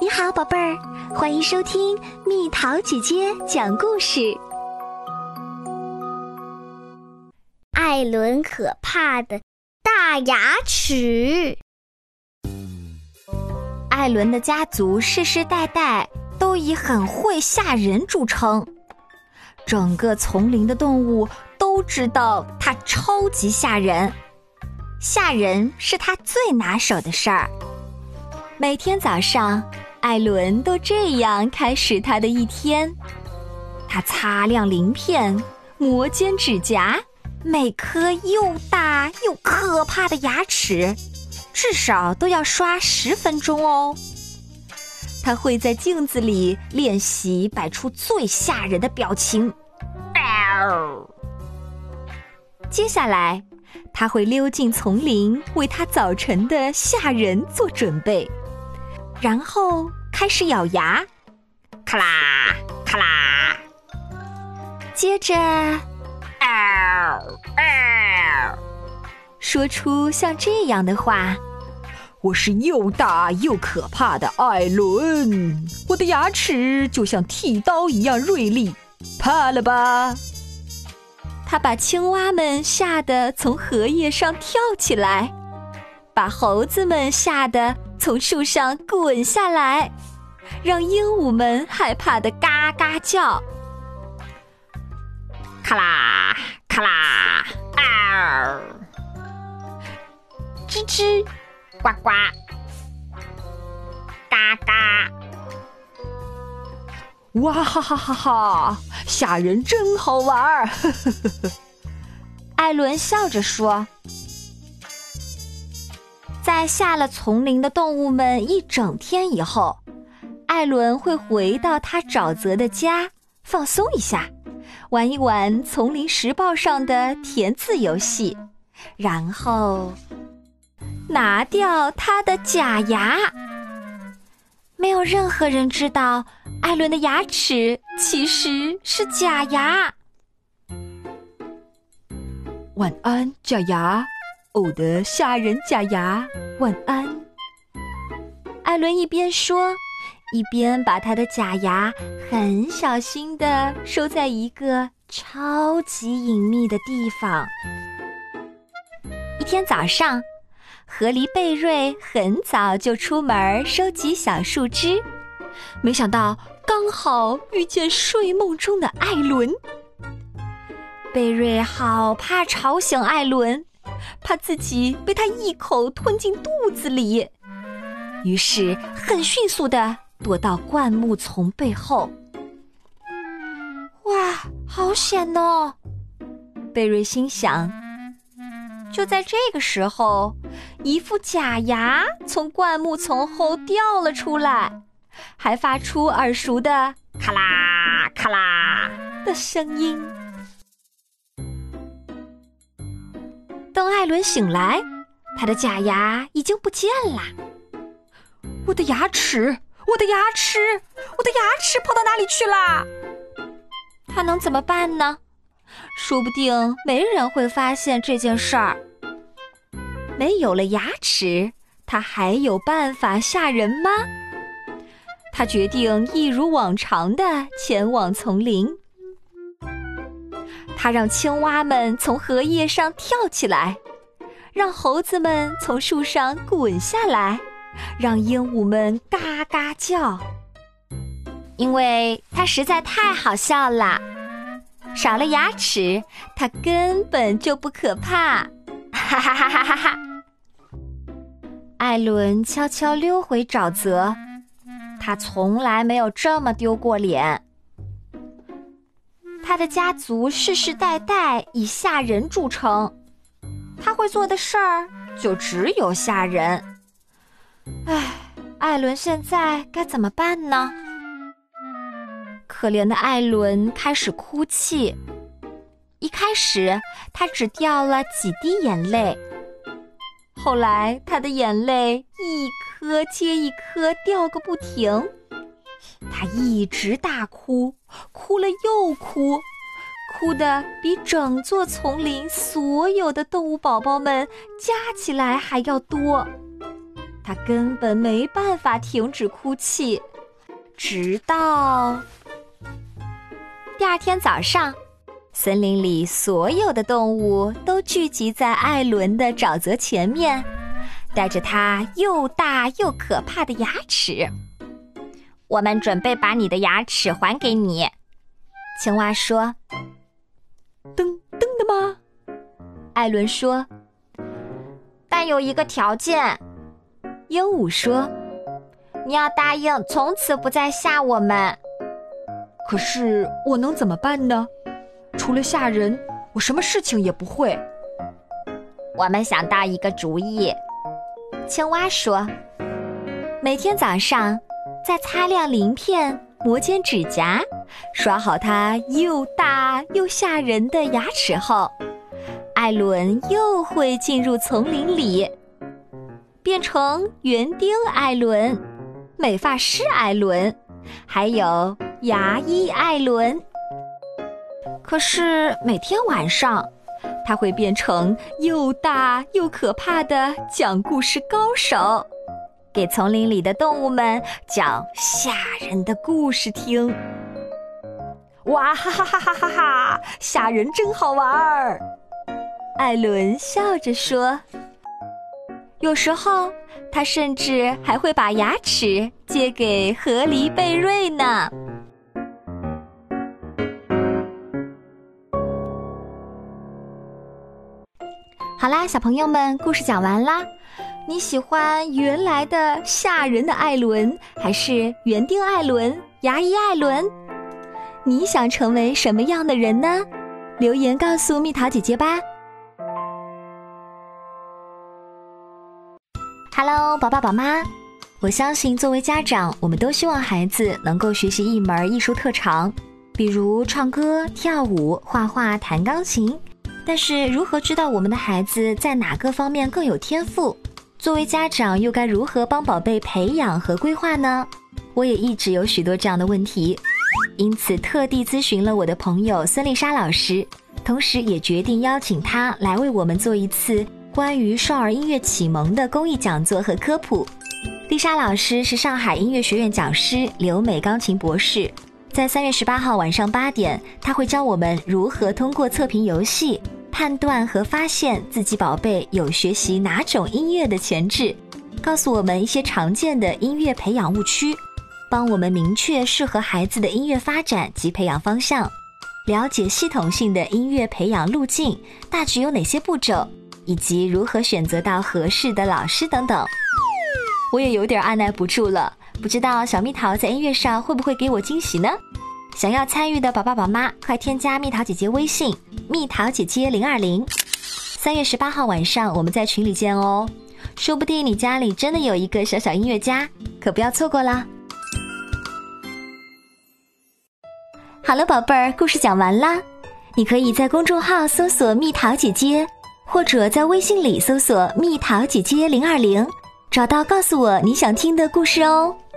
你好，宝贝儿，欢迎收听蜜桃姐姐讲故事。 艾伦可怕的大牙齿。 艾伦的家族世世代代都以很会吓人著称，整个丛林的动物都知道他超级吓人，吓人是他最拿手的事儿。每天早上，艾伦都这样开始他的一天。他擦亮鳞片，磨尖指甲，每颗又大又可怕的牙齿至少都要刷10分钟哦。他会在镜子里练习摆出最吓人的表情。接下来，他会溜进丛林，为他早晨的吓人做准备，然后开始咬牙，咔啦咔啦，接着说出像这样的话：我是又大又可怕的艾伦，我的牙齿就像剃刀一样锐利，怕了吧？他把青蛙们吓得从荷叶上跳起来，把猴子们吓得从树上滚下来，让鹦鹉们害怕得嘎嘎叫。咔啦咔啦，吱吱呱呱，嘎嘎，哇哈哈哈哈，吓人真好玩！艾伦笑着说。在吓了丛林的动物们一整天以后，艾伦会回到他沼泽的家，放松一下，玩一玩丛林时报上的填字游戏，然后拿掉他的假牙。没有任何人知道艾伦的牙齿其实是假牙。晚安，假牙，我的吓人假牙，晚安。艾伦一边说，一边把他的假牙很小心地收在一个超级隐秘的地方。一天早上，河狸贝瑞很早就出门收集小树枝，没想到刚好遇见睡梦中的艾伦。贝瑞好怕吵醒艾伦，怕自己被他一口吞进肚子里，于是很迅速地躲到灌木丛背后。哇，好险哦！贝瑞心想。就在这个时候，一副假牙从灌木丛后掉了出来，还发出耳熟的咔啦咔啦的声音。等艾伦醒来，他的假牙已经不见了。我的牙齿，我的牙齿，我的牙齿跑到哪里去了？他能怎么办呢？说不定没人会发现这件事儿。没有了牙齿，他还有办法吓人吗？他决定一如往常地前往丛林。他让青蛙们从荷叶上跳起来，让猴子们从树上滚下来，让鹦鹉们嘎嘎叫。因为他实在太好笑了，少了牙齿，他根本就不可怕，哈哈哈哈哈哈！艾伦悄悄溜回沼泽，他从来没有这么丢过脸。他的家族世世代代以吓人著称，他会做的事儿就只有吓人。唉，艾伦现在该怎么办呢？可怜的艾伦开始哭泣。一开始，他只掉了几滴眼泪，后来他的眼泪一颗接一颗掉个不停。他一直大哭，哭了又哭，哭得比整座丛林所有的动物宝宝们加起来还要多。 他根本没办法停止哭泣，直到第二天早上，森林里所有的动物都聚集在艾伦的沼泽前面，带着他又大又可怕的牙齿。我们准备把你的牙齿还给你，青蛙说。噔噔的吗？艾伦说。但有一个条件，鹦鹉说，你要答应从此不再吓我们。可是我能怎么办呢？除了吓人，我什么事情也不会。我们想到一个主意，青蛙说，每天早上在擦亮鳞片、磨尖指甲、刷好它又大又吓人的牙齿后，艾伦又会进入丛林里，变成园丁艾伦、美发师艾伦，还有牙医艾伦。可是每天晚上，他会变成又大又可怕的讲故事高手，给丛林里的动物们讲吓人的故事听。哇哈哈哈哈哈哈！吓人真好玩儿！艾伦笑着说。有时候，他甚至还会把牙齿借给河狸贝瑞呢。好啦，小朋友们，故事讲完啦。你喜欢原来的吓人的艾伦，还是园丁艾伦、牙医艾伦？你想成为什么样的人呢？留言告诉蜜桃姐姐吧。Hello， 宝爸宝妈，我相信作为家长，我们都希望孩子能够学习一门艺术特长，比如唱歌、跳舞、画画、弹钢琴。但是如何知道我们的孩子在哪个方面更有天赋？作为家长又该如何帮宝贝培养和规划呢？我也一直有许多这样的问题，因此特地咨询了我的朋友孙丽莎老师，同时也决定邀请她来为我们做一次关于少儿音乐启蒙的公益讲座和科普。丽莎老师是上海音乐学院讲师，留美钢琴博士。在3月18号晚上8点，她会教我们如何通过测评游戏判断和发现自己宝贝有学习哪种音乐的潜质，告诉我们一些常见的音乐培养误区，帮我们明确适合孩子的音乐发展及培养方向，了解系统性的音乐培养路径大致有哪些步骤，以及如何选择到合适的老师等等。我也有点按耐不住了，不知道小蜜桃在音乐上会不会给我惊喜呢？想要参与的宝爸宝妈，快添加蜜桃姐姐微信蜜桃姐姐020，3月18号晚上我们在群里见哦。说不定你家里真的有一个小小音乐家，可不要错过啦。好了宝贝儿，故事讲完啦。你可以在公众号搜索蜜桃姐姐，或者在微信里搜索蜜桃姐姐020，找到告诉我你想听的故事哦。